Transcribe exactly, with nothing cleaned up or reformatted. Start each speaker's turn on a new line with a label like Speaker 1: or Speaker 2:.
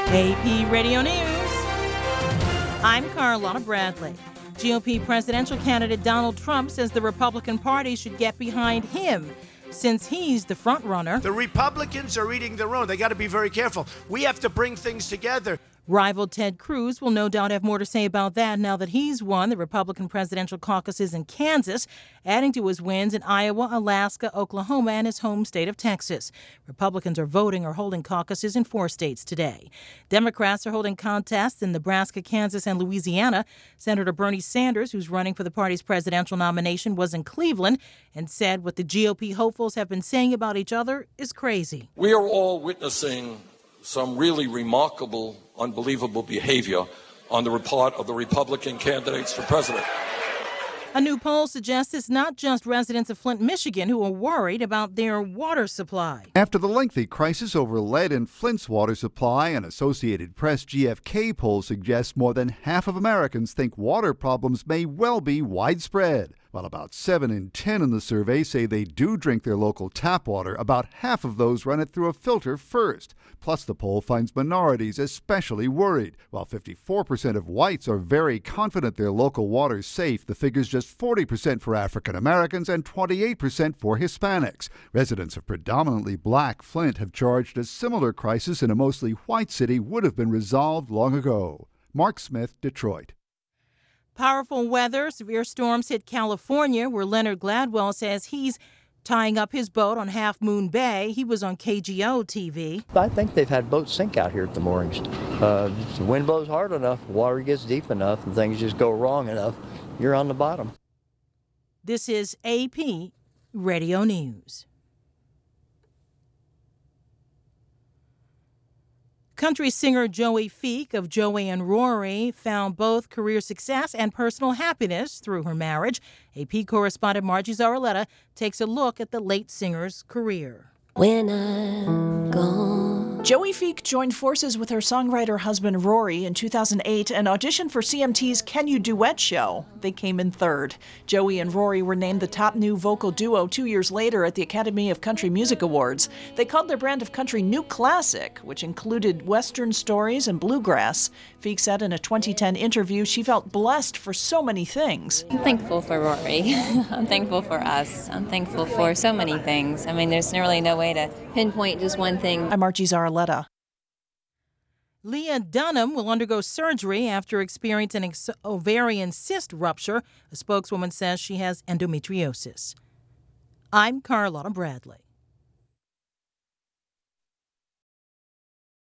Speaker 1: A P Radio News. I'm Carlotta Bradley. G O P presidential candidate Donald Trump says the Republican Party should get behind him since he's the front runner.
Speaker 2: The Republicans are eating their own. They got to be very careful. We have to bring things together.
Speaker 1: Rival Ted Cruz will no doubt have more to say about that now that he's won the Republican presidential caucuses in Kansas, adding to his wins in Iowa, Alaska, Oklahoma, and his home state of Texas. Republicans are voting or holding caucuses in four states today. Democrats are holding contests in Nebraska, Kansas, and Louisiana. Senator Bernie Sanders, who's running for the party's presidential nomination, was in Cleveland and said what the G O P hopefuls have been saying about each other is crazy.
Speaker 3: We are all witnessing some really remarkable, unbelievable behavior on the part of the Republican candidates for president.
Speaker 1: A new poll suggests it's not just residents of Flint, Michigan who are worried about their water supply.
Speaker 4: After the lengthy crisis over lead in Flint's water supply, an Associated Press G F K poll suggests more than half of Americans think water problems may well be widespread. While about seven in ten in the survey say they do drink their local tap water, about half of those run it through a filter first. Plus, the poll finds minorities especially worried. While fifty-four percent of whites are very confident their local water's safe, the figure's just forty percent for African Americans and twenty-eight percent for Hispanics. Residents of predominantly black Flint have charged a similar crisis in a mostly white city would have been resolved long ago. Mark Smith, Detroit.
Speaker 1: Powerful weather, severe storms hit California, where Leonard Gladwell says he's tying up his boat on Half Moon Bay. He was on K G O T V.
Speaker 5: I think they've had boats sink out here at the moorings. Uh, the wind blows hard enough, water gets deep enough, and things just go wrong enough, you're on the bottom.
Speaker 1: This is A P Radio News. Country singer Joey Feek of Joey and Rory found both career success and personal happiness through her marriage. A P correspondent Margie Zaraletta takes a look at the late singer's career.
Speaker 6: When I'm gone.
Speaker 7: Joey Feek joined forces with her songwriter husband Rory in two thousand eight and auditioned for C M T's Can You Duet show. They came in third. Joey and Rory were named the top new vocal duo two years later at the Academy of Country Music Awards. They called their brand of country New Classic, which included Western stories and bluegrass. Feek said in a twenty ten interview she felt blessed for so many things.
Speaker 6: I'm thankful for Rory. I'm thankful for us. I'm thankful for so many things. I mean, there's really no way to pinpoint just one thing.
Speaker 7: I'm Margie Zaraletta.
Speaker 1: Leah Dunham will undergo surgery after experiencing an ex- ovarian cyst rupture. A spokeswoman says she has endometriosis. I'm Carlotta Bradley.